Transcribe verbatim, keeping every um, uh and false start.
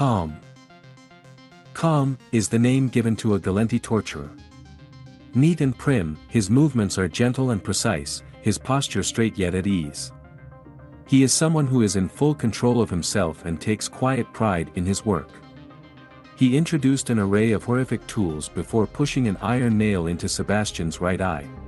Calm. Calm is the name given to a Gallenti torturer. Neat and prim, his movements are gentle and precise, his posture straight yet at ease. He is someone who is in full control of himself and takes quiet pride in his work. He introduced an array of horrific tools before pushing an iron nail into Sebastian's right eye.